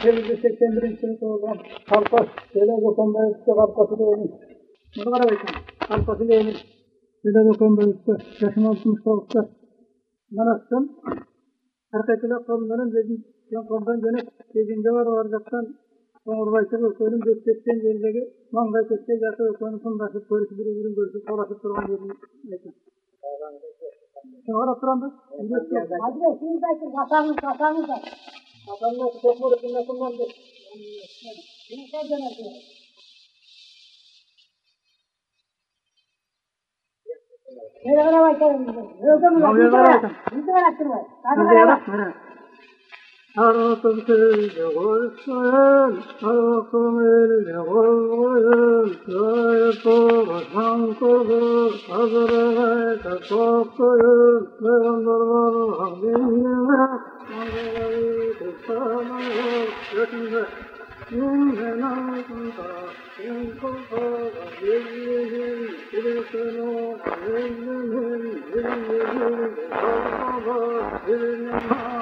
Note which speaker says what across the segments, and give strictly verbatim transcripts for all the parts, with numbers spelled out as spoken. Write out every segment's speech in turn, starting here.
Speaker 1: sekiz yüz seksen birinci sınıf olan Kalpas, Seyler Dokon Bayık'ta Kalpas'ı değilmiş. Bunu kadar bakın, Kalpas'ı değilmiş. Seyler Dokon Bayık'ta, yaşım altmış dokuzda. Manastım, Erkekler konuların dediğim konudan yönet, dediğimde var varacaktan, Konurbayçı koyunun göçekten yerindeki mangay köşkeye yakı konusunu taşıp, polisi bir ürün görüşüp, dolaşıp duran yerini yapın. Sen orada turandı?
Speaker 2: Hadi be, şimdi belki kasamız, kasamız da.
Speaker 1: Kasamız çok mu rüzgün yapılmandı?
Speaker 2: Şimdi sen dönersin. Nereye başlayalım biz? Öldü mü?
Speaker 1: Nereye başlayalım?
Speaker 2: Bizi bıraktırma.
Speaker 1: Nereye başlayalım? Arasın köyde koysun, arasın elde koysun, Köyüp olursan koysun, hazırlığa çok koysun, Meyandırlar hakkında, Mangayı tutsanlar, Götünde Yünden altında, Yün kolda, Yüzünün, Yüzünün, Yüzünün, Yüzünün, Yüzünün, Yüzünün,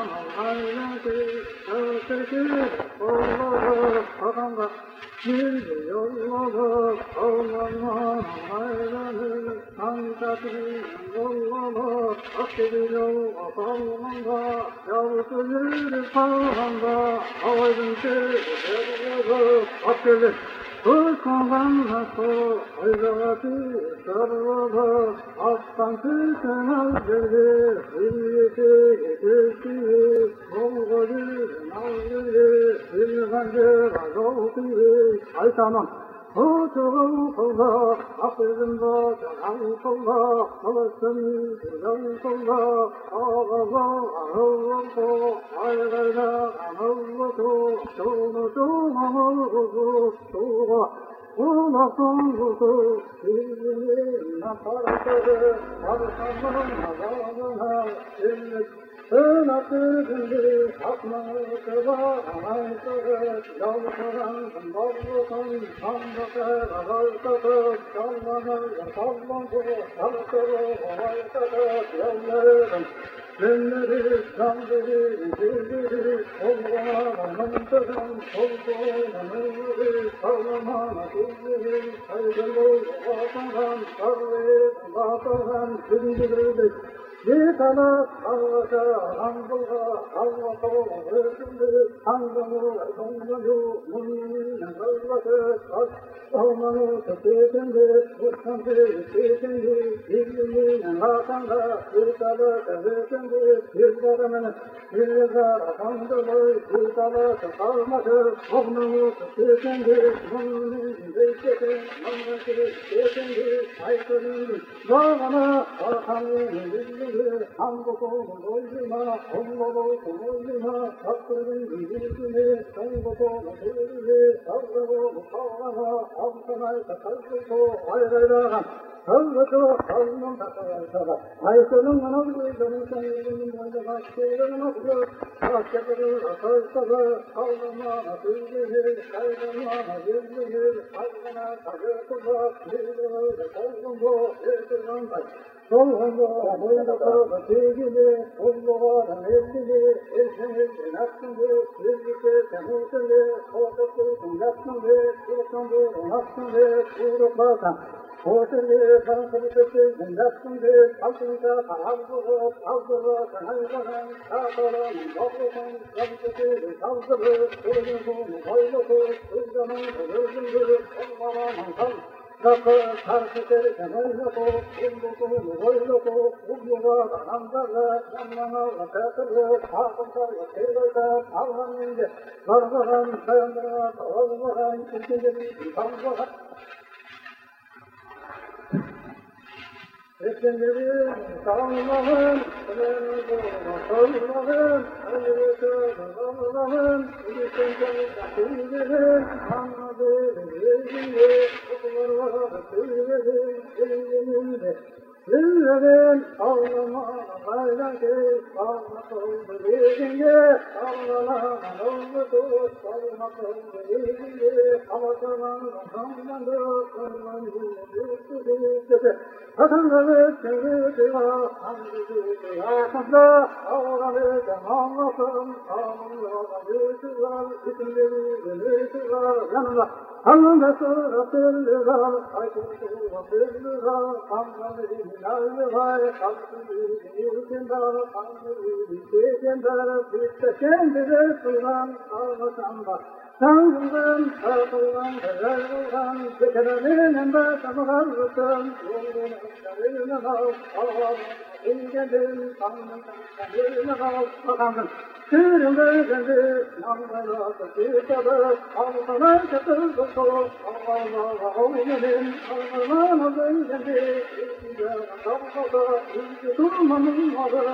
Speaker 1: Aylakı, Ağzıkı, Oğlada, Ağamda, Yüzü yollada, Ağlama, Aylanı, Ankatı, Yollada, Akdeli yol, Ağlamanda, Yavrusu yürü kalmanda, Ağaydın ki, Yollada, Akdeli, Kırkandan so, Aylatı, Sarvada, Aslan tüken aldırdı, Hülyeti getirdi, Olgadı, Nalgıdı, Hülgancı, Razolgıdı, Aytanam, Otuğum kolda, Akırımda, Canan kolda, Alasın, Gülen kolda, Ağala, Ağıllıku, Aygarda, Ağıllıku, Çoğunu çoğunu, Çoğunu, Ulasın kutu, Yüzünün nakartları, Arkamın azalına, Ümmet, Önatı gündü, Akmağı var, Anaytığı, Yalvaran, Ballıkan, Sandıkı, Ağırtığı, Sallanır, Sallanır, Sallanır, Olaytığı, Yollarım, Günleri, Sandırı, Gülleri, Olgana, Mantırım, Olgana, Nuri, Sallamana, Gülleri, Saygılı, Vatandan, Sarı, Vatandan, Gündürü, Yıkanı, Allah'a, Anadolu'ya, Allah'a, Özümdür, Anadolu'ya, Anadolu'ya, Münnin, Allah'a, Allah'ı tepkinde, Kursandı, tepkinde, Birliğinin altında, Yıkanı, tepkinde, Yıllarımın, Yıllar, Anadolu, Yıkanı, kalmadı, Allah'ı tepkinde, Münnin, Beyketi, Anadolu'ya, tepkinde, Aykırı'nın, Bağına, Arkamın, Birliğinin, Hangoku, Boyuma, Hongoku, Boyuma, Hakkı'nın yüzünü, Hongoku, Boyuma, Sargoku, Kavana, Avkanay, Takalgoku, Ayrayla, Salgoku, Salman, Takalgoku, Aykırı'nın anadolu, Dönüşen yüzünün boyunca başlayalım aklı, Aşkı'nın akılsızı, Kavlama, Yüzünü, Saygınma, Yüzünü, Kavlana, Takalgoku, Yüzünü, Kavlama, Yüzünü, Solhanda, Boyunda, Sevgili, Olluğa, Evlili, Eşeniz, Naksındı, Sevgili, Temutili, Ortaklı, Naksındı, Sultandı, Naksındı, Uğruklardan, Ortaklı, Kansırıklı, Naksındı, Altında, Ağzılı, Ağzılı, Kanaylanan, Kağıtalan, Bağlıkan, Sabıklı, Savzılı, Kırgınlı, Boyluku, Kırgınlı, Kırgınlı, Olmalan, Kal, Rakı, karşıtır, kenarlıku, kulluku, boyluku, kulluğa, andarla, yanlana, katırlı, hakımlarla, seyirler, Allah'ın ince, varlığa, sayandıra, tavallığa, ikinci, tanrığa. Eşinleri, Allah'ın, Allah'ın, Allah'ın, İlişkinden takdirlerin, anladığı bilgileri, okullar var, söylerin, elimde, Sürün ağlama gayreti sağma kıldı dediğinde ağlama oldu sağma kıldı dediğinde havasalan kanlandı kanlandı yurttu dedi Hatanları çevirdi var hangi yakında ağlanı demanlasın ağlamına yüzü var isimleri gönüsü var yanında Allah'ın sırası var aykırı var kanlanı Nallı var, kalkın yürüyüşünden, kanlı yürüyüşünden, bitti kendine sulan, ağlasam da, sandım, sarkılan, kırılan, tekerenin de sabırlısın, yolun eşlerine al, ağlam, ilgilim, kanlı eşlerine al, bakandım. Sürümde geldi, yanlara taşıtadı, ağlana çatıldı sol, ağlana oğlanın, ağlana nazın geldi, Kalkada, yüzü durmanın adı,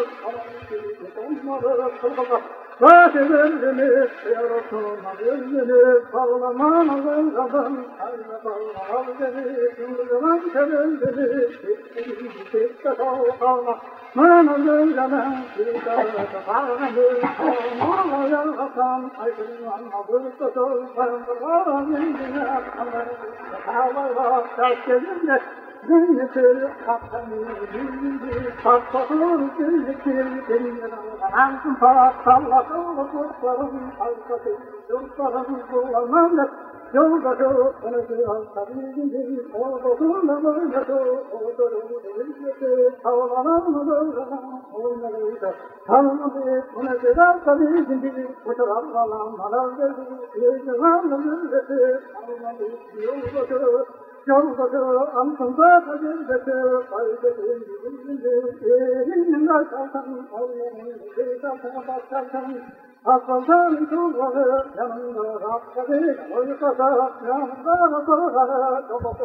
Speaker 1: ağlana olmadı, kalkada. Başı verdiğini, yaratılma gözünü, ağlaman alın kadın, ayna bağla beni, sınırlan sevildiğini, çektiğini, çekte kalkana. Manalın canım, bir tarafta parmadı, ağlama yaratan, aykırılan ağırlıkta sol, parmalar kendine, ağlarını ağlarla, ters gelince, Gönlüsü kaptanı bildi, patlatır gönlükür, benimle ağlanan pat, sallatır kurtlarım, halkası, yurtlarım kullanmalı, yoldaşı, önüsü halkabildi, ortasında böylesi, ortasında böylesi, ağlanan mı böylenen, olmalıydı, tanımadı, önüsü halkabildi, uçuranlanan, manavgözü, yüzümanlı böylesi, ağladı, yoldaşı, Yoldaşı antında tacırdaşı, kaydedin yüzünde, elinden kalkan, oğlanın bir kalkan başkalkan, asfaltan tuğları, yanında rastladı, oykasa, yanında rastladı, kabası,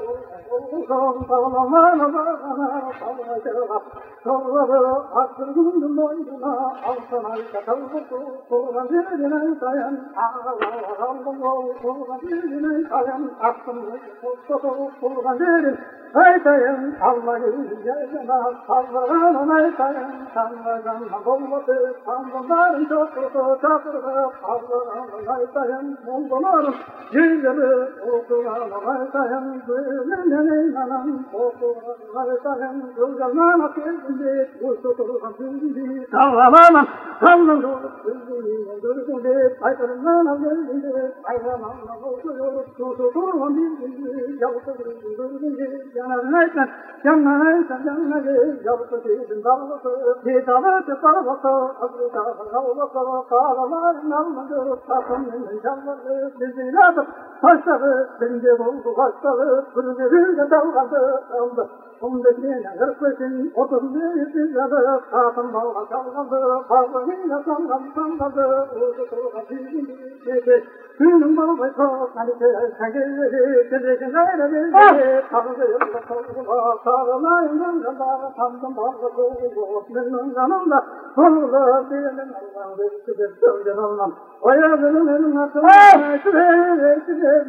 Speaker 1: olsun, sağlamana bağına, sağlayacağına, solladı, astırgın boynuna, altına çatallısı, soğulan birine sayan, ağlar aldım ol, soğulan birine sayan, aklımı tuttu, soğulan birine, aytayın, Allah'ın yerine, sallarının aytayın, sanlarına bolladı, sanlarının çoklusu, çakırdı, sallarının aytayın, moldoların, yüzünü, okulanın aytayın, gülünün inanan, okulanın aytayın, gülganına kendini, uçtuğun kendini, sallamanın, sallanın, kendini, gülgünü, aytayınına kendini, ayrananla bozuyor, tutuğun kendini, yaltığın gülgünü, yanarın aytan, yanarın aytan, yanarın, yaltığın dağlısı, hitabı tıkarlısı, azrıkağın dağlısı, kağlaların almadı, takımın canlısı, bizi atıp, taşları, bence buldu başları, kırgırıca dalgadı, aldı. Ondakine hırkışın, otuz bir yüzladı, katın bağla çalgadı, bağlıyla sallam salladı, uğdu tuğla bilgini çekti. Günün balbaysa, kalite şekilleri, tezekine erebildi, tanrı yılda sorgula, sağlayın yılda, tanrım bağla soğulu, memnun yanımda, sonunda birinin Allah'ın verisidir, söylen olmam. O yazının önüne atılır, şuraya şuraya,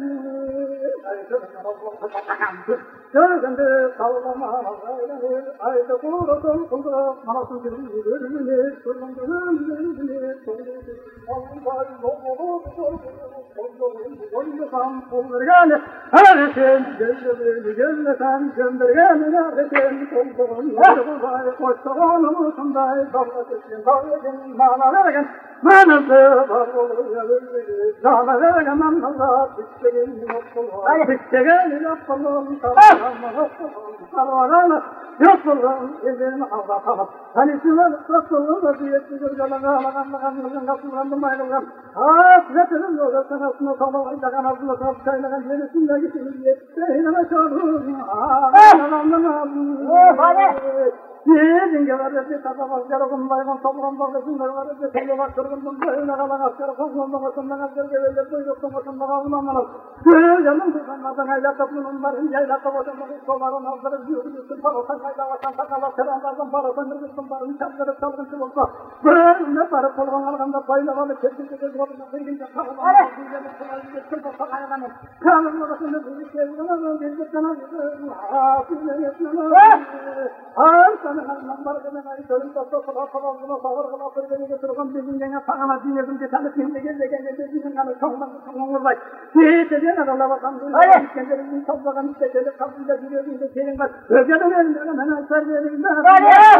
Speaker 1: Gözünde sallama ağlaylanır, ayda kurusun kulda, manasın gülünü görünür, kırmızının gülünü, sonunda Allah'ın yolunu sorduğunu, boynuzan kullargâne, haretin, gözümünü gözlesen, göndergâne haretin, kolduğun yolculuğu, koştuğun umusunday, davlasın, davlasın, mana vergen, manası var olur yavruyu, sana vergen manası, bittiğin mutluluğu, bittiğin mutluluğu, Salvarana, yoksulun, izin Allah'a. Hani şunlar yoksulun, vaziyetli gırgalan, ağlagan, ağlagan, kapılandım, ayrılan. Hasretinin yolu, sanasını sallayla, kanasını salçayla, yenisinde gitsin, yettiğine çağırın. Ağlanan, ağlanan. Neden gelerdi, tatamaz, yarıkın, baygan, sabran, bağlasın, verdi, sayılar, kırgındım, bayına kalan, askara, kozlandım, asından, asker, geveller, buyruktum, asından, ağlanan. Canım kızanlardan, aylar toplunun varın, yaylar toplunun, soların aldırıp, yürüdürsün, parosan, aylar, vatan, takalar, seranlardan, parosan, yürüdürsün, barın, çapları, çalgıntı olsa. Böyle para, kolgan, alganda, baylamanı, keskince, gözlerine, kıyınca, sağlamanı, güzelim, kılavı, geçsin, borsa, aylanı. Kanın arasında, bir şey, bunu, bir şey, sana, bir şey, Ağır sana nambar gelen ay sölüm tasa sıra sabahına sağır kıla sırgını getirgen bizim gene sağına dinledim geçerli kimde geldi geldi bizim kanı çoğundan çoğundan vay. Ne dediğin adamla bakan değil. Hayır. Kendilerinin toplagan istekleri kapıyla giriyor diye senin var. Ögeden elinden hemen sergilerinde. Hayır.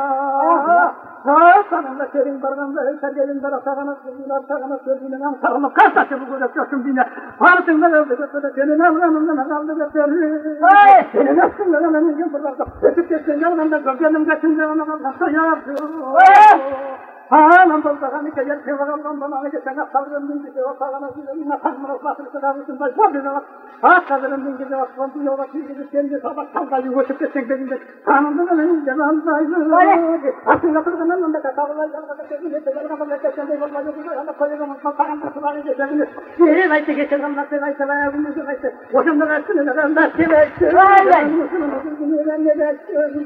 Speaker 1: Haa sanırla serin barganda sergilerinde sağına sırgılar sağına sırgılar sağına kartaşı bu görecek yosun dinle. Partında öldü götürdü senin avranından aldı götürdü. Hayır. Senin aslında hemen ilgin fırlattı. Öpüp geçsin yanımda gölgenim kaçınca ona kalkasa yapıyor. Hanım bolsağını keyer kıvıralım bana geçen asarım dingizi o sağına zilin atarmır oslatır kılavuzun baş var bize bak. Asarım dingizi oslatır yola çizgizi kendi sabah kalkayı götüp geçsin bezinde. Hanımda da benim canım sayılır. Aslında kırgının önünde kakavlar yanında kesin geçsin. Yanında geçsin de yolma yoksa yanında koyuyorum. Kalkarım da suları geçebilir. Ne vayse geçelim da se vayse vayse vayse vayse. Boşumda versin de ben de se vayse. Ben de versin.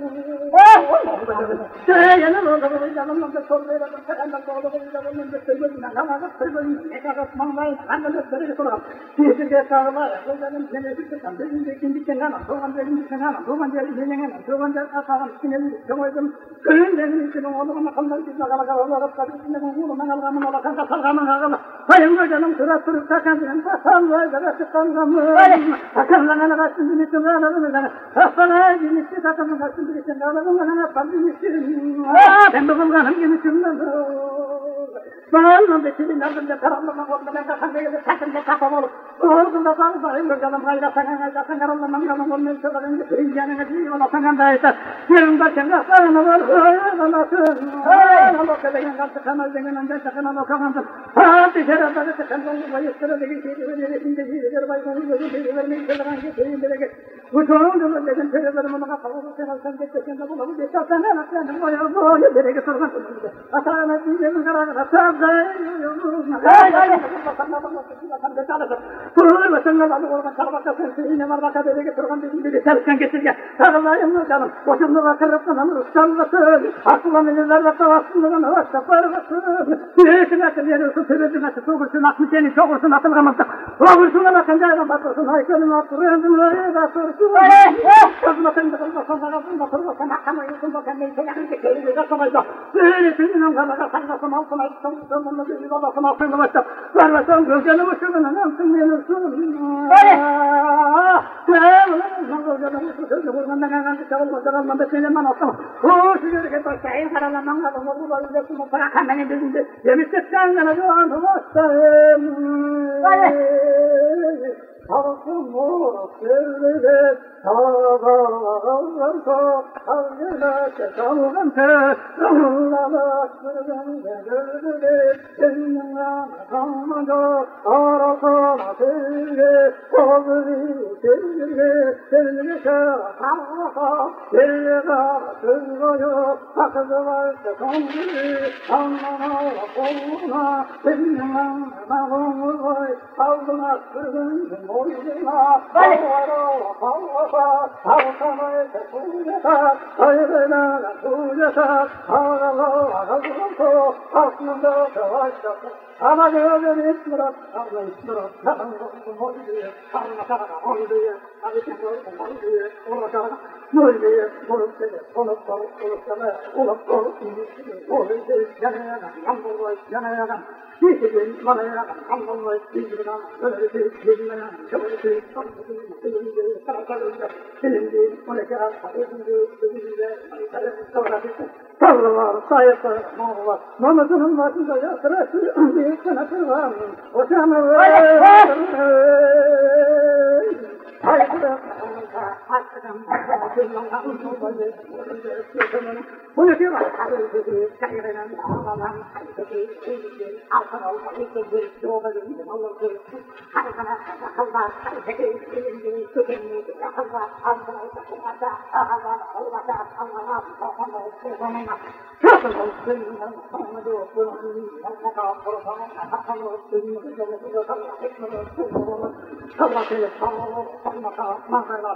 Speaker 1: Yanım oldu yanımda sormayla. Sekarang kalau kita dalam berseberangan, nama kita berseberangan, kita mengalami anda berseberangan soal. Kita kita lah, kalau dalam jenis itu sampai ini kini kenapa? Tuhan jadi kenapa? Tuhan jadi jenengan, Tuhan jadi apa? Kini semua itu keren dan ini semua orang makan lagi kita kalau kalau orang tadi ini mengulang mengalam mengalam kata kata mengalam. Saya enggak dalam surat surat takkan dengan pasal saya sekarang kamu akan langan ada sendiri semua ada mana? Apa lagi ini kita akan ada sendiri semua ada mana? Pasti ini. Dan bukan kan ini semua. Bağırma beşinin ardında karanlıma olmadan da sanayla sakınca kapamalı. Orada da bağırma canım hayra sakın sakın karanlıma canım olmayan söylerin de yanına değil ona sakın da ise yerinde kendi sarına var. Anasın. Allah kadar kalktı kanal dengan anda sakın ana kamandı. Hadi şerefle de sakın onu bayıstırı da geçti ve şimdi bir bay bunu gözü vermeyi söyleyen geçeyim de bu çoğun da dedim söylerim ona kapalı sen sen geçsen de bunu bir sana nasıl ne var bu ya derece sorun. Asana dinleyin karar hatta Hayır, hayır. Kurulu vatandaş adı olmak çalmakta sensizliğine var baka dedi ki Turgan bizim bir çalışkan getirge. Sarılayım mı canım? Boşumda vakırlıktan alır ustalmasın. Aklıma milirler ve tavasından hava saparmasın. Büyükün akıl yeriyorsun, tebedün akıl soğursun, aklı seni çoğursun, atılgamazsın. Lavursun bakıncayla bakırsın, haykırın attırıyorsun, öyle basırsın. Kızmasın da kızmasın, bakırsın, bakırsın, akamayıyorsun, bakın neyse yakın ki köyü kasamayacak. Böyle senin onlarla sanmasın, altına içsin. Sonunda bir babasını altına başlar. Vermesen gözlerini uçurun, anamsın yanırsın. Hayır! Sen gözlerini uçurun, buradan kankansı çavulmadan almanda söylemen aslan. Hoş yürüke başlayın, karalanman kalın, orduları yapın, bırakan beni gözünde. Yemiştir senden adı başlayın. Hayır! Halkım o sürüle, sağlarsa, havlına çekalgante, ruhlara sürgün gelirle, seninle kalmaca, arasana sevgi, kovri sevgi, sevgi şerafaka, sevgiga sürgüyü, sakızı var çekalgı, anlana koluna, seninle mağumur var, aldına sürgün, boynuna, havara, havara, havsamaya sesuyata, ayrına suyata, havara, havara, aslında savaşta, ama gözün ismirat, ama ismirat, kanımda boyluya, kanımda kanımda boyluya, abikin boyluya, boyluya, orada boyluya, boyluya, olup olup olup sana, olup olup olup boyluya, yanaya, yanaya, yanaya, Yıkılın, bana yakan, kanımda yıkılın, öyle bir yıkılın, şöyle bir yıkılın, sarıklarında, silindi, moleküler, sarıklarında, silindi, sarıklarında, Sağlar, sayıklar, mağlar, namazının başında yatırası, bir sanatı var, o canı var. Hayırlı, hakkıdan, hakkıdan, bunu ki var, hakkıdan, kayırınan, ağlanan, hakkıdan, kuyruğun, altın olma, yıkıldı, doğalın, Allah'ın, hakkına, akıllar, hakkıdan, silindi, tükendi, akıllar, altına, akıllarda, ağlar, olmada, Allah'a, Allah'a, Allah'a, Nasıl olsun, Allah'a doğru, Allah'a, Allah'a, Allah'a olsun, Allah'a, Allah'a, Allah'a, Allah'a, Allah'a,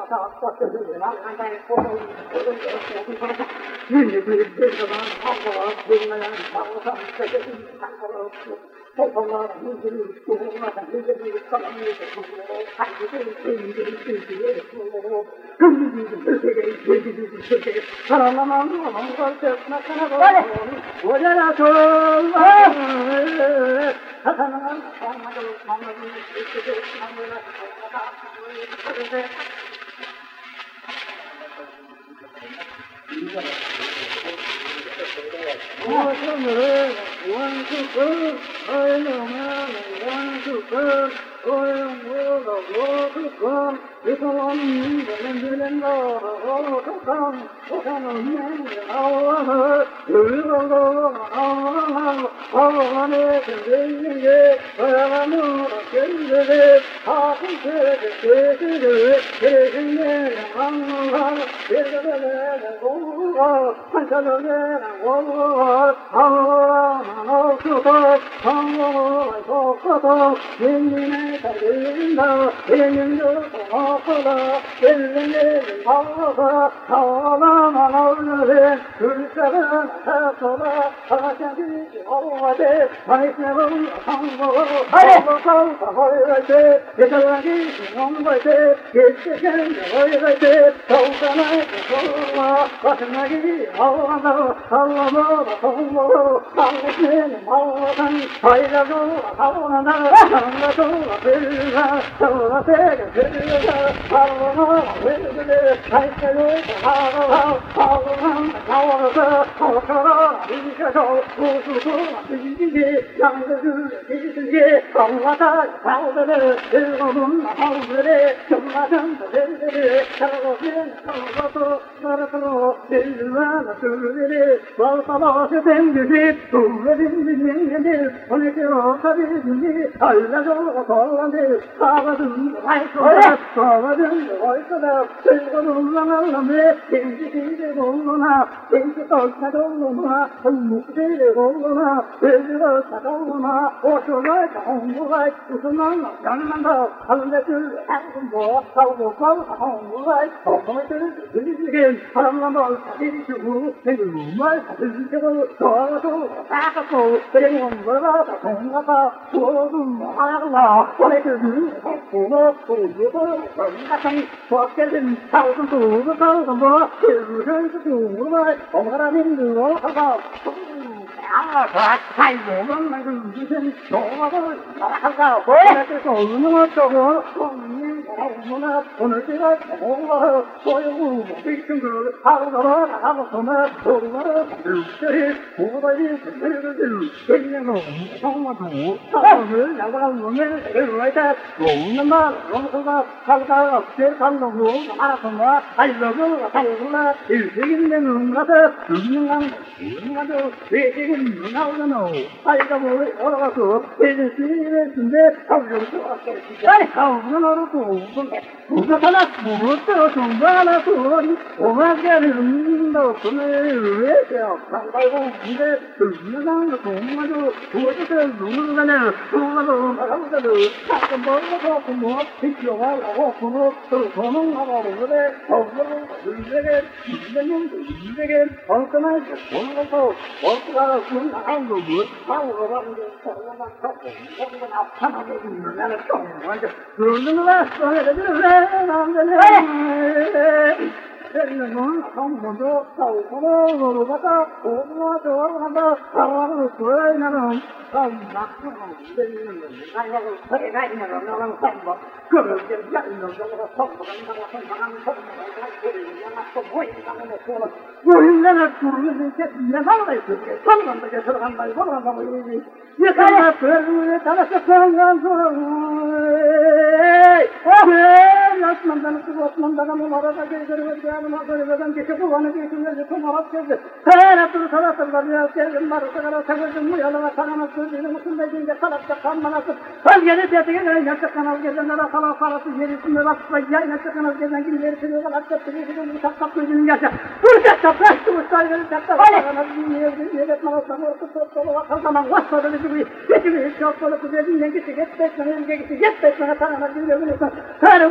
Speaker 1: Karı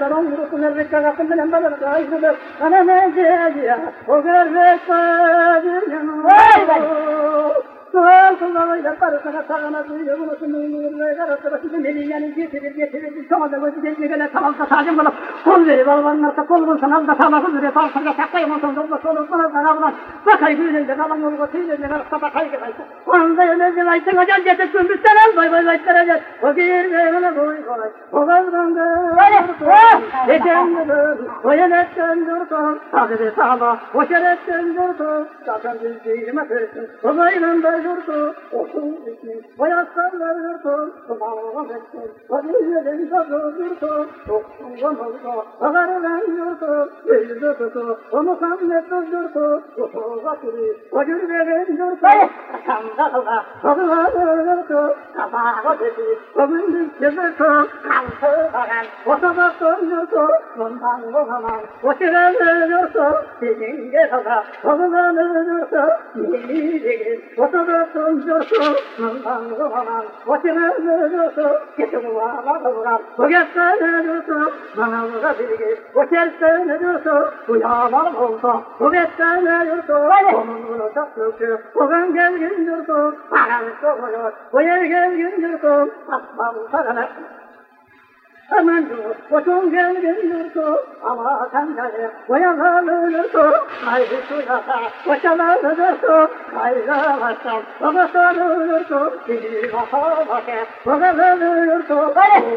Speaker 1: da non grupo nel ricagato me ne vado da io da ana me dia o gerve Soal soal ida para sana sana diye bunu sunumlar arasında size meliyani getirip getirip sonra da böyle geçmeye tamam da sadece bana kol verir balvanlar da kol bulsan da tamam da diye falan sonra saklayın ondan sonra sonra sonra sana bana bakay güzel de falan yolu götürüyor ne kadar bakay gibi onda öyle bir ayten hocam getir gündüzden al bay bay baytıracak o bir böyle boy boy o gazdan da geçenler o yönetken durdu sadece sağla o şeretten durdu zaten bildiğime versin o bayramda durdu olsun bitmiş bayaslarlar durdu kumağına bekler o yüzden tadı durdu oksuğun oldu ağarılan durdu yüzü durdu o muhammed durdu o soğuğa turi o gülbeğin durdu aşamda kıla o kıladır durdu kapağı dedi o gündüz çıldırdı kalsı bağın o sabahtan durdu bundan bulamam o şirenler durdu dediğince kıla o kıladır durdu yeni değil o sabahtan durdu bundan bulamam o şirenler durdu kesin bağla vuran o geçsene durdu bana vurabilir o çelsene durdu bu yalan oldu o geçsene durdu onun vuracak durdu o ben gelgin durdu paranı soğuyor o yer gelgin durdu asmam sarana Aman dur, o son gelgin durdu ama sen gel o yalanı durdu haydi suyata o şalanı durdu haydi baştan o basanı durdu bir baka baka o yalanı durdu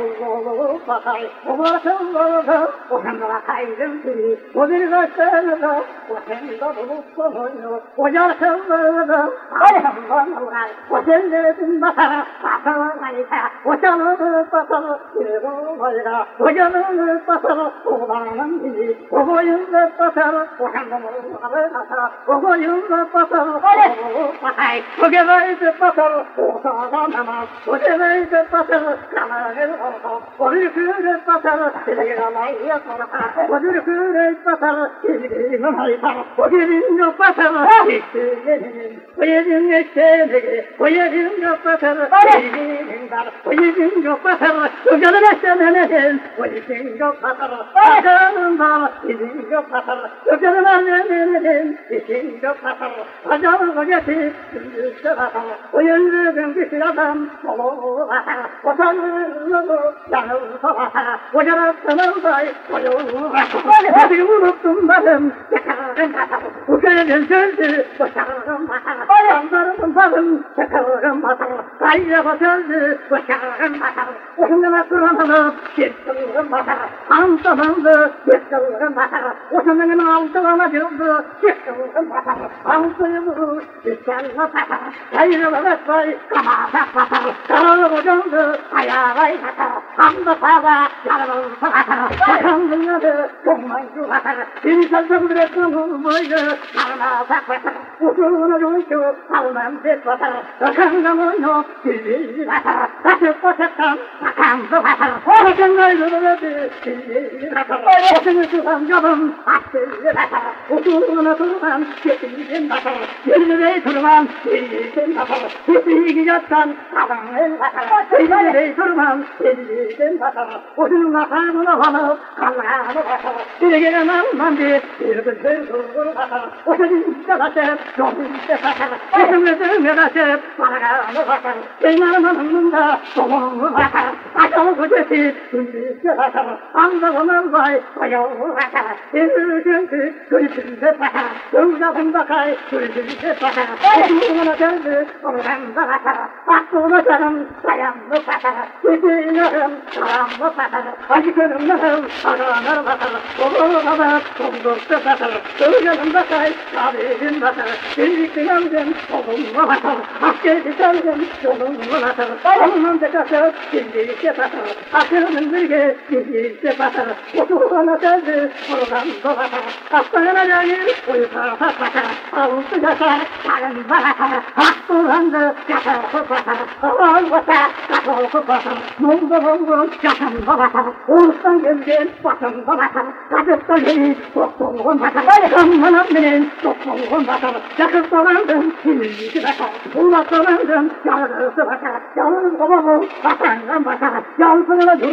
Speaker 1: oğlu bakay o basın vardı o hemdala kaydım ki o bir baştanı da o hemda bulup sonuyor o yarsın vardı ayhamdan uğray o sendetin basana basana kayta o şalanı basana bir bu bayra o canını basar oğlanın bizi o boyunla basar o handamın basar o boyunla basar o bakay o geveyde basar o sağdan namaz o geveyde basar kamerayı orta o rükûre basar silgin alayı korkar o rükûre basar silgin alayı o gelin yok basar işçilerin o yerin eşeğini o yerin yok basar silgin dar o yerin yok basar o canın eşeğini o yerin yok basar o canın dar yerin yok basar o canın eşeğinin yerin yok basar o canın o getir üstü basar o yürüdüm bir adam solu basar o sanırlı yanıl basar o canın day o yolu basar hadi unuttum benim yakarım basar o köyün sözdü o şarım basar yanlarım basarım yakarım basar kayra basardı o şarım basar o şundan duranım yırtılırım basar antalandı yırtılırım basar o şundan altılana yıldı yırtılırım basar altıyımı yırtılırım basar kayra basar kamata basar karalı kocandı ayağay basar hamda sağda yarım basar yakandığını olmayı basar bir sazım bırakın olmayı karına basar uçuğuna yuydu almam bir basar yakandığını yok bir basar kaçıp basarsan yakandı basar o kendaydı böyle bir basar o seni tutan yolum attı basar uçuğuna turban yetin basar yerine turban yetin basar hiçbir yatsan adamın basar yerine turban yetin basar uçuğuna kanına vanıp kanlarını basar bir gelemem ben bir bir bir durgun basar o senin işte basar yolun işte basar uçuğuna basar kanlarını basar beynarmanın da solunu basar aşağı kocası gündüzde basar anlamam vay ayağı basar yürüdüğü gözünde basar gözlerim bakay gözünde basar uçuğuna geldi oradan da basar aklına canım dayandı basar güdüğünüm karanlı basar acı körümlerim aranır basar olur basar doldurdu basar gözlerim bakay tabibim basar birlikte geldim solumlu basar askeri geldim yolumlu basar ondan da kasar birlikte basar aklımın birge birlikte basar uçuğuna geldi oradan da basar aklına gelir uyuta basar ağustı basar karın basar aklılandı kasar basar ağır basar kasar basar mumda mumda kasar basar uğustan geldim basar basar kadıkta gelir doktorluğun basar kanmanam benim doktorluğun basar yakıp dolandım birlikte basar ulak dolandım yarısı basar yalnız babamı basandan basar yansınına dur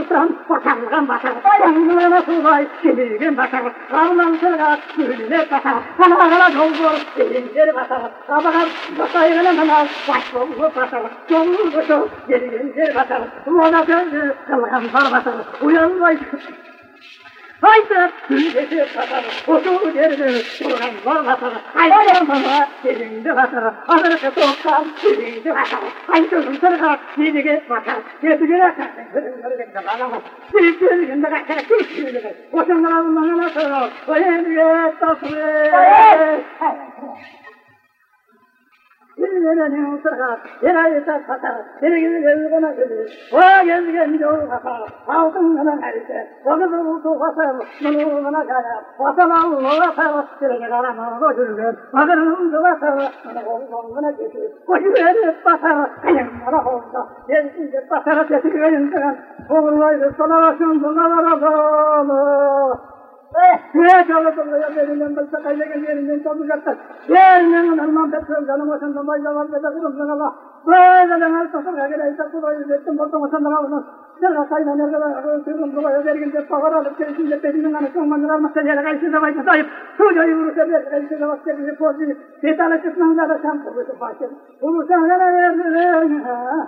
Speaker 2: Sultan batarlıgan batar, Anglana subay şiligin batar, Arman sırga gülüne batar, Anagala dolgur elinleri batar, Abağar basayırına manar, Başboğu batar, Yolur kuşu gelinleri batar, Moda gözü kılganlar batar, Uyanmay haydi gülüne batar, Otu derdi kılganlar batar, Haydi mama elinde batar, Amerika toktan elinde batar, Haydi sırga şilige batar, Yedügüne karşı kırınları beklemez. Türkçülüğün günde kaçarak Türkçülüğün. Oşanların bana sorar. O yedüge tasvir. Yürüyenin sırga, yere satar, yere gibi bana gelir. O gezgen yol katar, altın bana neyse, o kızı buldu basar, bunu bana kayar. Basal Allah basar, yere aramaz o gülgün. Bakırın basar, bana olmaz bana getir. O yüreği basar, kayın bana olsa, yerinde basar, sesi verinden. Oğullaydı sana başın bunlara bağlı. Ne çalıdın ya berinden ben sakayla geliyorum çalışacaklar. Yerinden onarmam petrol canım başında bayralar ve de kurumsun Allah. Böyle de her tasarıya geleyim takılayı ürettim ortam başında kaldım. Nerede sayıda nerede var sürüm dolayı vergince pavar alıp gelişince dediğimin anısın mandırar masayla kayışında bayka sayıp. Suyayı vurursa bir kayışında vakti bizi kordu. Detaylı çıkmanıza da şans olursa başladı. Vurursan ne verdirin ha.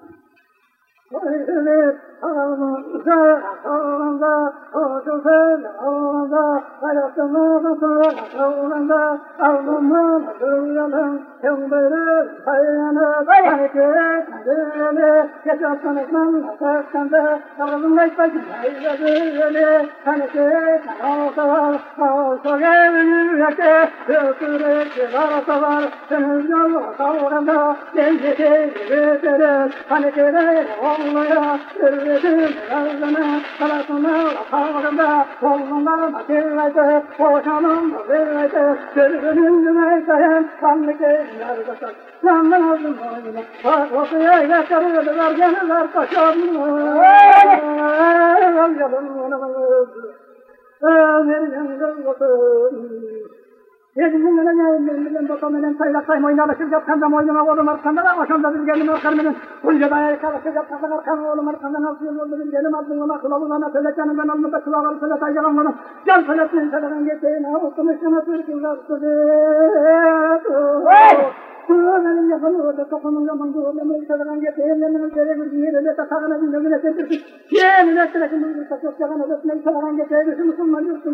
Speaker 2: Evet, ağlamda, ağlamda, ağlamda, ağlamda, hayatımda, ağlamda, ağlamda, ağlamda, tembelin, hayranı, hareket, dönemi, yaşasınızın, yaşasında, ağlamda, hayranı, hareket, ağlamda, ağlamda, evlilikte, öpürek, varsalar, sınız yolu, ağlamda, gencete, yürütürük, hareket, Olmaya, sürüdüm, özleme, kalasına, kavgında, kolunda, makirleyde, boşanım, makirleyde, sürgünün dümeykayım, kanlık eyler basar. Yandan aldım boynuna, korkuya ilaçları vergenler kaşarmı. Yalım ona öldü, ömerin yalgın. Yediğinden geldim, bilin bakamelen saylak sayma oynalaşır yapkandan oynama oğlum arkandan akşamda bir gelim arkandan bunca dayağı karışır yapkandan arkandan oğlum arkandan altıyım oldu bir gelim ardından kılavuzana söyle canımdan alnında kılavalı söyle sayyalan oğlum can söylesin söylemen geçeyim olsun işine türküler söyle benim yapımı orada topunun zamanında oğlumun söylemen geçeyim yanımın söyle bir yere de sağına bir yömüne sendirsin yemin ettirekin bu bir çok yakan odasına söylemen geçeyim şu musulman yurtsun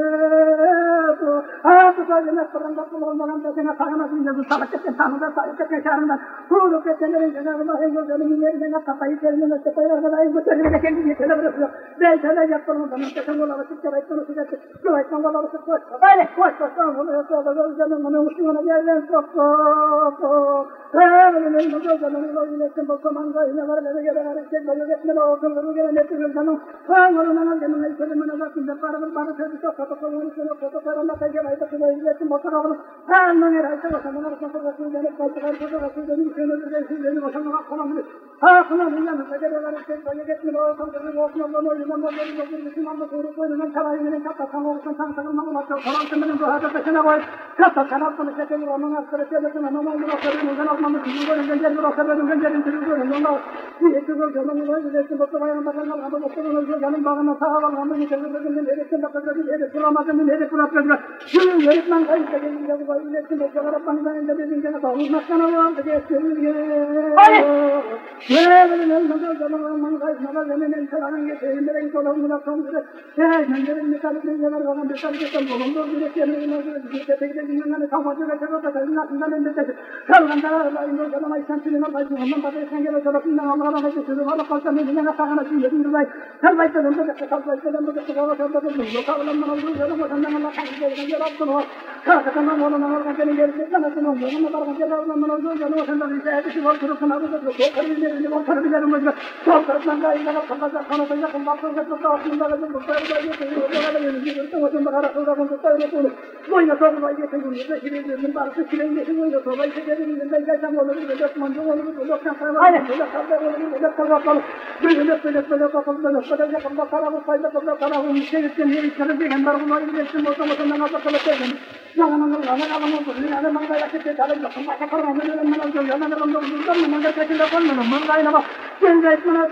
Speaker 2: böyle Cennet fırında kul olmadan da cennet sağlamasın yazın. Sağlıkçıkken tanrıda sahipçikken şarından. Kuğuluk etkenlerin cenabına en gözlerinin yerine kafayı kendine sepayı arada en gözlerine de kendini yetene bırakıyor. Belçeler yaptırmadan öteken ola basıp kere etmen uçuk etti. Güvaytman ola basıp koş. Böyle koş koştan bunu yapıyorlar. Gözlerinin bana uçtuğuna yerden sok sok sok. Ömrünün elini gözlerinin ola iletsin. Bu zamanda yine var ve gelen hareket ve yönetmeli olsun. Ve gelen etti canım. Ağlarından algenin eyselimine bakın. Deparımın bana sözü çok katıp olmanı seni katıp aranda kaygın ayda Yönetim bakanı hemen herhalde bakanlar arasında yönetim bakanlar arasında yönetim yönetim bakanlar falan ha falan yanında gelen şey böyle geçmiyor olsun böyle olsun ondan oyundan böyle böyle bütün anda soru koyulan karayının kapatan olsun tam tamam olmaz falan senin bu hada peşine koy kapta kanatını çekelim onun arkadaşlarının normal olarak ondan almamız için böyle gönderir olarak gönderin türlü ondan bir türlü canım var yönetim bakanlar bakanlar ama bakanlar yanın bağına sağlam ama yönetim yönetim bakanlar yönetim kuramadan yönetim kuramadan Yönetmen kayıtta gelince bu iletişim okçalara panayında dediğince savunmaktan alan da geçiyor. Hayır! Yönetmenin elinde zamanın kayıtmalar yemenin çalanın geçeyinde renk olanına sonunda Gönderin misalik bilgiler olan misalik etten bulunduğu bir yemeğin olduğu bir tepekide dinlenmeni kamacı ve sebep eterin altından endişesi. Kalgandalarla indir canıma işten silinen kayıtı ondan da değişen gelen sebepsinden Allah'a da geçiyor. Hala kalkan edilene sağına şimdi dindirday. Kalbayta döndü de kalbayta döndü de kalbayta döndü de kavlanman olduğu canım o senden Allah kalbayta Rabbim var. Kalkatan oğluna varken senin gerisini sanatın olmuyor. Ama varken cezalarından olduğu canı o senden bir şehirde var. Kırıkın adı da çok karıbilerini var. Karıbilerini var. Çok karıktan da ilan kalkacak. Kanatacak. Bakın çok da aslında da bu kadar da geçiyor. Orada yürüyor. Tamam da kara kılda bunu tutuyor. Boyuna soğuk geçiyor. Ne şirin barısı şirin geçiyor. Boyuna soğuk geçiyor. Ben geçsem olur. Bir de mandı olur. Loksan sayılır. Hayır. Bir de kaldı olur. Bir de kaldı. Böyle böyle böyle kapalı böyle böyle yakında karavur sayda böyle karavur müşterisi ne içeri bir ender bunları geçsin. Otomatikman nasıl kalacak? Jangan jangan kamu beli ada mangga yang kita cari belakang macam orang mana mana orang jangan orang orang orang mana kita cari belakang mana mangga ini apa? Jangan itu mana sih?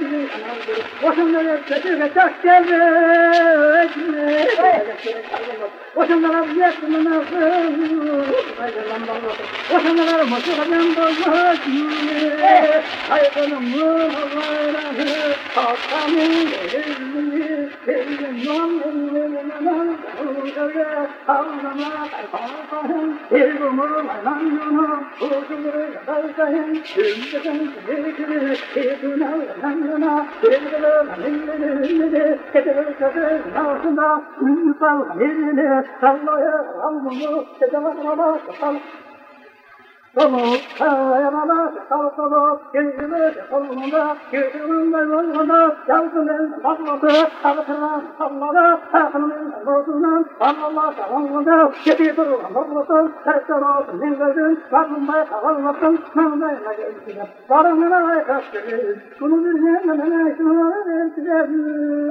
Speaker 2: Boşanlara kötüge taş geldi. Boşanlara yakını nasıl? Boşanlara mutluğum bozmak. Hayvanım mutluğum Hakan'ın elini, elini, elini, Ağlama kalkayım, elbumur lanına, Uzunları kalkayım, Ümmetin sevgili, Eduna lanına, Elbumur lanına, Keteler keteler altında, Ümmüsal elini, Sallaya alnımı, Keteler kalkayım. Tamam, ayağına kalkalım, gözüme kalmada, gözümün yolunda, yazımın bakması, ağzına sallada, aklımın bozundan, anlamda kalmada, yedi durulan bakmasın, tersten olsun, dinledin, kalmada kalmasın, kalmaya gelsin. Varımına ayakastırır, bunu bilmeyen ne şunu versin.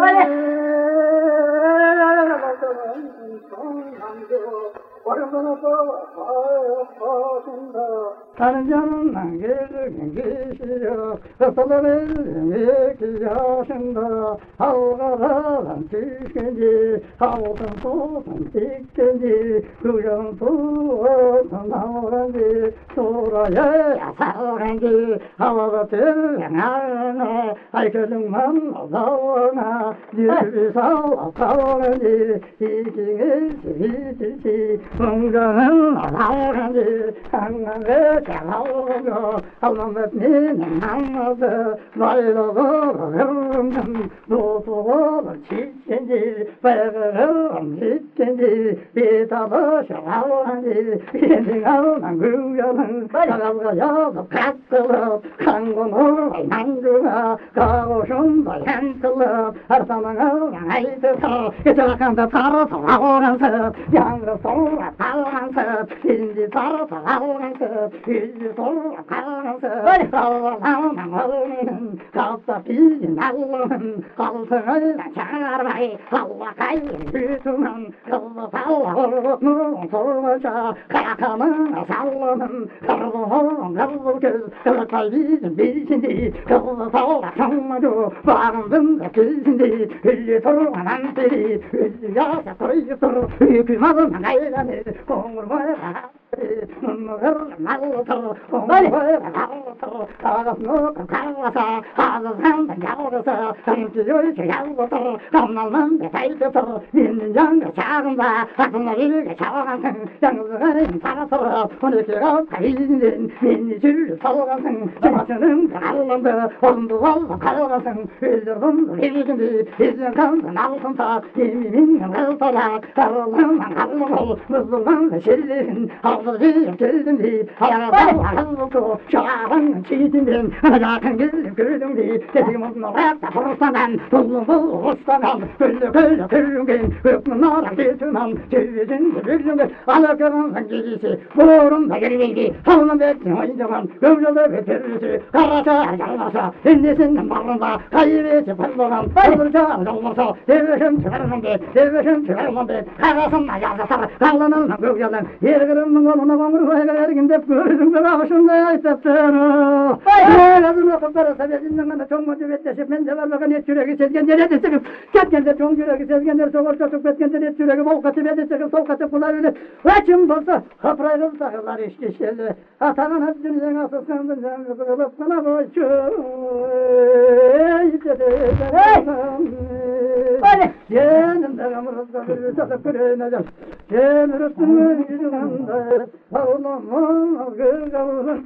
Speaker 2: Senin canından gelirken geçiyor, Kısaların iki yaşında, Halkadan tükenci, Halkın soğuktan tükenci, Kuyun soğuktan avrancı, Suraya salgancı, Havada tüyen ağına, Aykırın manzavına, Yürü sağ salgancı, İkiniz bitirsi, Bunganın salgancı, Kangancı çalağına, Alman etminin anladı, Bayılığım, Dostuğum çiçeği, Bayılığım çiçeği, Bir tadı şalancı, Kendin alman güyanın, Kalga yazıp kattılıp, Kangunur manguna, Kavuşunda yankılıp, Arsanın alman aytısı, Geçerkanda tarısı algansıp, Yangı sonra kalgansıp, İnci tarısı algansıp, Yüzü sonra kalgansıp, Allah'ın Allah'ın, Kalsa bizim Allah'ın, Kalsın çağırmayı, Allah kayın bütünün, Kıllı sallanın sormaca, Kayakanın sallanın, Kırlı'nın kırlı göz, Kılıkay bizim bilsindi, Kıllı sallanın, Bağımdın da külsindi, Hüllü turmanan seri, Hüllü yasa koyutur, Hükümadın gaylanı, Kongur boya Mınmıgır mallıtır, Kongur boya mallıtır, Ağzını kırkarlasa, Ağzından da yalgısı, Sanki yürüyüşü yalgıtır, Kamnalman da saydıtır, Birinin yangı çağında, Aklına bilge çalgansın, Yalgızın tarafırı, On iki kal kayizindin, Minni sürü salgansın, Cumasının krallandı, Olundu valla kalgansın, Öldürdün bilgindi, Yüzün kandın altın tat, Yemimin kıltalak, Karılığından kallım ol, Mızıldan da şerlerin, Aldı diyip geldim deyip, Ayağa salla kıllıtu, Şağın çiğdindin, Yakın gelip gördüm deyip, Dedim onun ayakta fırsanan, Bullu bullu ustanan, Güllü güllü kürüngen, Hükmün ara getirmem, Çevizinde bürüngen, Alakırından gelisi, Borunda gelmeydi, Salman beksin oyuncaman, Gümrüldü bitirisi, Karaçağır yalmasa, Hindisinden bağında, Kaybeti fırlanan, Kıldırçağır yalmasa, Devleşim çıkarmam be, Devleşim çıkarmam be, Karasınla yazasar, Kallanılma gövyalan, Yergırımın oluna kongur koygar ergindep, Gördüm de başımda ayıptaptığını. Yazımda kızlara sebesinden bana çok motivetleşip, Ben de var bakın et yüreği sezgenler et sıkıp, Ketkende çok yüreği sezgenler soğur çocuk betkende et yüreği, Bol katı bedi sıkıp, sol katı kula öyle, Açım bolsa, Kapraygın takırlar işkişeli, Atanın hep dünyanın asılsın, Canlı kılıp sana boşu, Canım da gamırızda bir satıp kırınacağım, Canım rüstümün yüzünden, Ağlamam gırgavurun,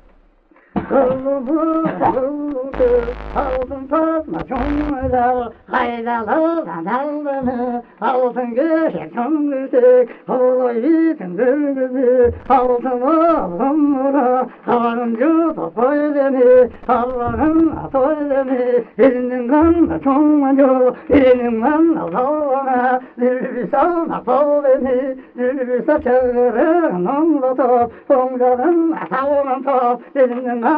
Speaker 2: Kılımı kıldı, altın tatma çoğumlar, Haydalıdan aldığını, altın geçer çoğumlusu, Hulu yiğitin gülgüzü, altını alımura, Harıncı topoy beni, Allah'ın atoy beni, Elinin kanla çoğumacı, Elinin kanla zavana, Zülbüsana kol beni, Zülbüsa çağırın onla top, Pomcarın atağının top, Elinin kanla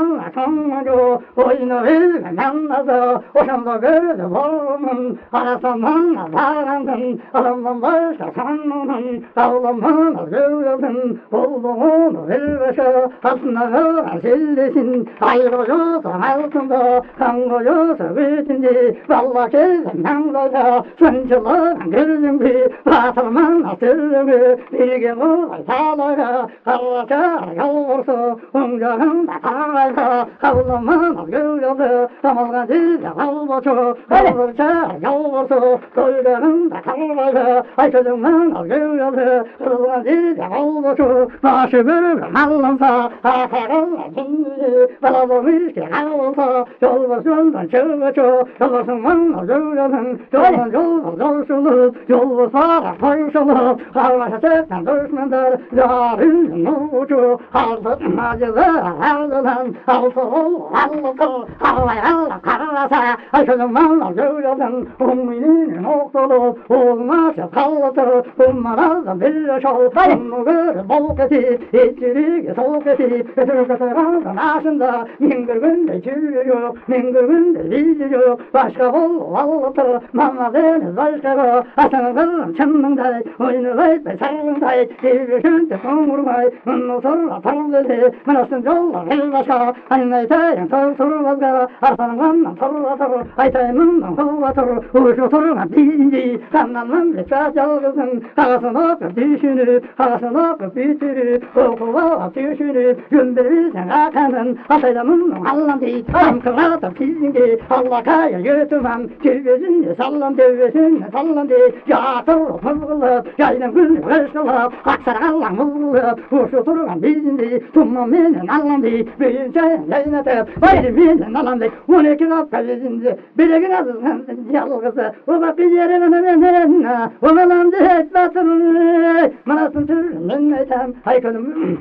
Speaker 1: Aşkınla konulu oyunu bilme manladı Oşanda gözü boğumun Arasamınla bağlandın Alımdan başka sanmının Ağlamına gövdün Bulduğunu bilbeşe Altına gören sildesin Ayrılıyorsan altında Kan koyuyorsa bütünce Valla kesin manladı Sıncılığın gözün bir Batılmanla sürümü Bilgin olay sağlara Karraça yolursu Uncağında karaysa Kavlamana gövdü Damalgan dilde kalbaçı Kavurça yolursu Doylarında karaysa Ay çocuğumana gövdü Kavlamana dilde kalbaçı Başı bölümü mallansa Atarınla cindisi Balabamış ki kalsa Yolbaş yoldan çıkıçı Yolbaşın manla gövdün Yoldan yoldan yolşulup Yolbaş vara koyşulup Karmaşa çekten düşmandır Yarın uçu Aldın acılı aldılan Altı ol allıkı Havay Allah kararasa Aşkın manla gövdün Umminin oktulu Olmazsa kallatır Ummarazda bir şol Onu görü bol keti İçirigi sol keti Türkü sıranın aşında Mingir günde çürüyor Mingir günde biliyor Başka bol allatır Mamma deniz başka bu Asını kırın çımınday Oyunu veype sarınday Bir düşünce kumurmay Onu sonra tarlıdı Mınasın yollar el başa Aynaytayın sor sormazga Arsanın kandan sorlatır Aytayımından kovatır Uşu sorma bilinci Kandanman bir çat yalgızın Ağasını akıp düşünüp Ağasını akıp bitirip Okuva düşünüp Gündürürsen akanın Ataydamın allandı Amkıratıp kizingi Allah kaya götürmem Tüvözünü sallan tüvözünü sallandı Yağtırıp mızgılıp Yaydım gülü kışkılıp Aksar allan mızgılıp Uşu sorma bilinci Tummam benim allandı Büyünce yaynatıp Benim benim allandı On iki dakika yüzünde Bilegin azından yalgızı Ufak bir yerine benim Omalandı hiç batırını Manasın türünün etem Haykırım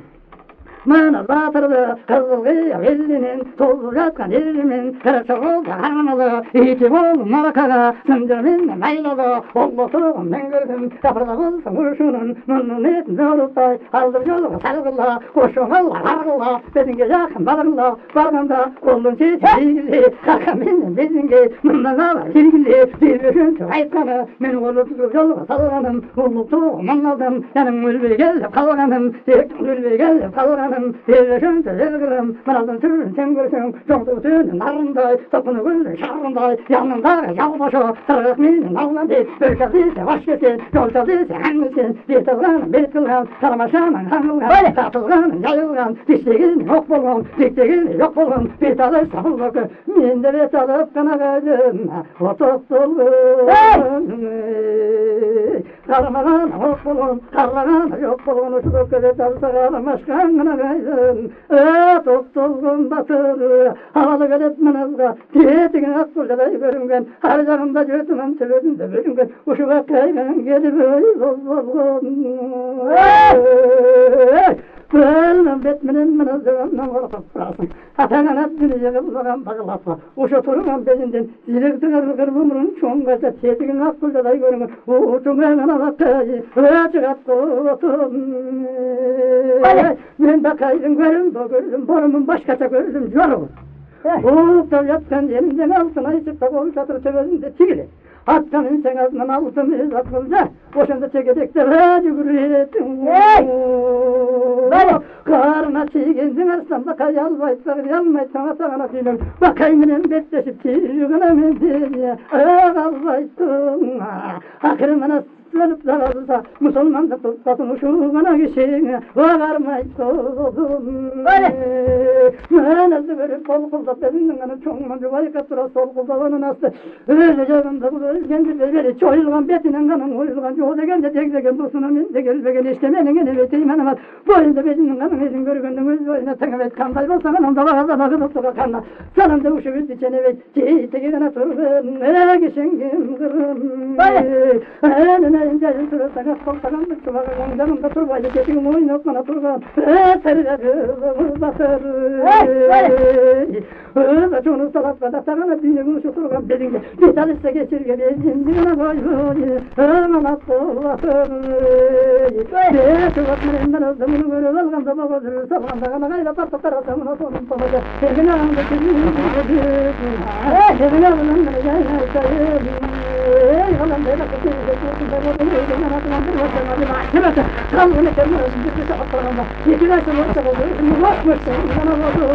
Speaker 1: Mana batırdı kızılgıya ellinin Tozlu yatkan ilmin Kırçı oldu harmalı İçim oldu marakaga Sıncırminle mayladı Oldu tuğum ben gördüm Yapırda bulsun kurşunun Mınnın etini unutay Aldır yolu sargıla Koşun Allah hargıla Bezinge yakın bargıla Bargında kollun çeçi ilgili Kakam benim bezinge Mından ağlar ilgili Bir düşün tüm aytkanı Men kolu tutup yolu salganım Oldu tuğum anladım Yanım ülbü gelip kalganım Yektim ülbü gelip kalganım Yerleşen tezgırım Mınazın türün sen görsün Çoğdu tünün arınday Topunu güldü şarınday Yanındağı yalbaşı Sırgık minin alnı dit Bölçadıysa baş kesin Yolçadıysa hangısin Bir tılganın bir kılgan Karmaşanın hangılgan Tatılganın yayılgan Dişliğini yok bulun Dikliğini yok bulun Bir talı sabırlıkı Minde bir talıp kana gaydım O tutulgun Karmagan yok bulun Karlagan yok bulun Uçluk göze talsa karmaşkan gaydın Ee tutulgun batır Havalı galetmenazga Tiyetigin akkurcaday görüngen Her yanımda götümün tübedinde bölüngen Uşu bakaymen gelip öy bozulgun Bölmem betmenin menazgağından korkup kurasın Atagan abdini yığılgan bağlasma Uşu turgan bezinden Zilektin arıgır bumrun çoğungaca Tiyetigin akkurcaday görüngen Uçum hemen alakayı Öçük attı Ben bakaydım görüm bu gördüm Borumun başkaça gördüm yolu Uğukta yatkan yerinden altına içip da kol çatır çevezinde çigili Atkan insen ağzından altın iz atılca Boşanda çekedekte racı gürüyetin Karına çiğgendin arsanda kayalbaytlar Yalmaytan sana dilim Bakayımın betleşip çiğgına mendil Ağalbaytın Akırımına Lanıp zararsa Musulman da tuttasın uşuğuna gişine Vagarmayt oldum Mühenazı görüp kol kulda Bezinden kanı çoğunman Cuvayı katıra sol kulda onun astı Öyle canında bu ölgenci beri Çoğulgan betinen kanın uyulgan Çoğu degen de tek degen Busunun inde gelbegen İstemenin ene beteymen var Bu elinde bezinden kanın elin görgündüm Öz boyuna tegemet kanday Basaman onda bağızda bakıp tuka kanla Salında uşu üzdü çenevet Çiğitegine turgun Ere gişengim kırım Önüne İnceyin sırasına kalkaranlık sıvağın Yanımda turbayla geçin oynak bana turgan Eserine kızımı basar Öyle çoğunu salakada Sana dinin uşu turgan Bezinge bir tanışsa geçirge Bezindiğine koyun Aman attı
Speaker 2: Allah'ım. Ne çuvatlarım ben özlemini görüp alganda babadırır. Salganda kana kayla tartıp tarasamına sonum tolaca. Evine aldı kızım. Evine alın beni gayna sayım. Ey kalan beyler kutuyla kurtun ben odunu ödümden atılan bir vatanı adı mahkemete. Kalbini kendine özümcü bir saatlarında. Yekinaysın orta oldu. Şimdi bakmışsın bana oldu.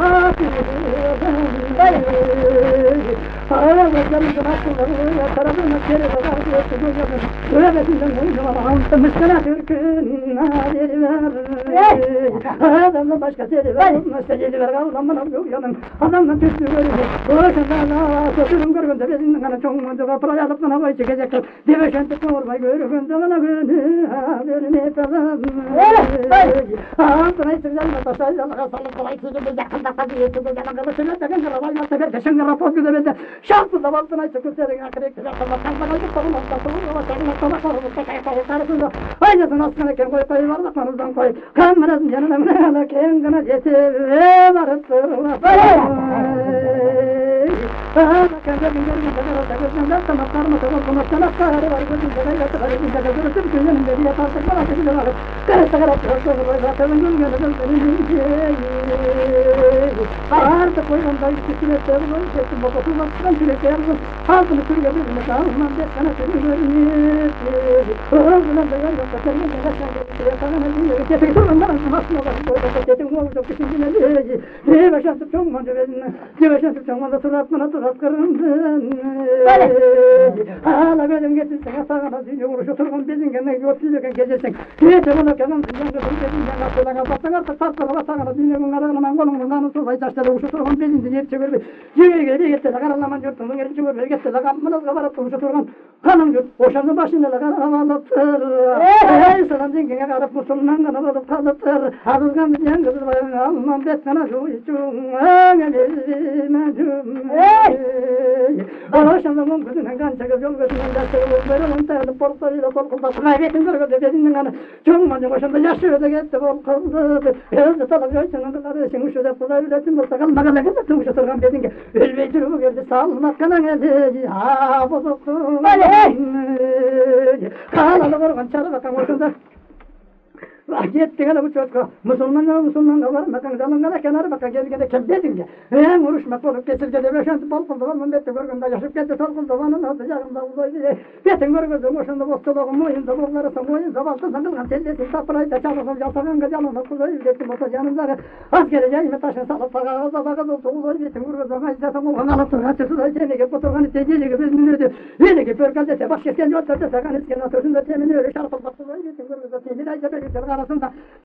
Speaker 2: Ağlar gözlerimizin aklımda tarafına kere bakar diyorsun gözlerim. Öğretinden benim Allah'ım mıskana Türk'ün adeli ver. Adamdan başka seni ver. Mesajeli ver. Allah'ım bana yok yanım. Adamdan Türk'ü görüyor. Uğraşından ağa kötülüm görgünde bezin kana çoğunca kapıra yalıp bana vay çekecektir. Diveşen tıkma ormay görgünde bana beni haberini tamam. Ağzına içirgelme taşayla sallık kolay sözümüz yakında tabiye sözümüz yakında sözümüz yakında ravay yaptı ver. Teşekkür rapor güzel bende. Şanslı da baktığına çıkıp senin akırık güzel kalmaktan bana git sorun olsa sorun ama senin aklına sorun olsa kayıp sarısında. Aynısın aslında ken koy koy var da kanızdan koy. Kamerasın yanına mene kendine yeter ve varıttırma. Aha kendin görün de var da gözünden sanatlarımı sorun konuşan aktarı var gözünde de yatır var bizde de görüp günün de diye tartışma bana dedi var. Kırık kırık kırık var zaten gün günün senin artık koyun da ikisine sevdim çektim bakıyorum ben sürekli yardım altını sürüyor bir ne kadar man de sana seni görünüyor. Oğlum da yok da senin de yaşa ya sana ne diyor ki tek sorun var nasıl olur böyle dedim o çok kişinin ne diye başa tuttum man de ben başa tuttum man da surat bana surat kırındın. Hala benim getirsen sana diyor uğraş oturgun bizim gene yoksulken gezeceksin. Ne çabuk kenan sizden de bizim gene nasıl kapatsan artık tatlı sana diyor bunların man kolundan nasıl saçları uğraş oturgun bizim diye çevir. Yürü geri gitti karallaman yurtun geri çevir geri gitti kapımız kapatıp uğraş oturgun. Hanım yurt boşandı başında karallattır. Ey sana dingine karıp musulman kana olup kalıptır. Adılgan bir yan kızı var almam betmene şu içun. Ağabeyime cüm. Ağaşandı mum kızının kan çakır yol gözünden dertleri böyle montardı portlarıyla korkulda. Kaybetin kırgıdı dediğinin kanı. Çoğumanca başında yaşıyor da gitti bol kıldı. Yazdı talak yaşının kızları için uşu da pula üretim olsa kalmaga ne kadar tümüşü tırgan dedin ki. Ülbeyi durumu gördü sağlamak kanan geldi. Haa bozukluğum. Kanalı korkan çarı bakan hoşunda. Gitti gene bu çocuk. Müslümanlar Müslümanlar var. Bakın zamanlara kenara bakın gezgende kebdedin ki. Hem uğraşmak olup kesirgede beşen bol kulda var. Mendette görgünde yaşıp gitti sol kulda var. Nasıl yarımda uzaydı diye. Betin görgünde hoşunda bostoluğun moyunda bolları samoyun zavallı sanılgan sendesi tapırayı da çalışan yasagan gacalına kuzayı gitti. Bota canımda askere cayime taşın salıp ağza bakaz olsa uzayı betin görgünde ama izlesem olgan alıptır. Haçısı da içine ki poturgan isteyeceği gibi bilmiyordu. Yine ki pörkelde baş kesken yol tırtı sakan isken atıyorsun da temin öyle şarpıl basılıyı betin görgünde. Yine de bir arasında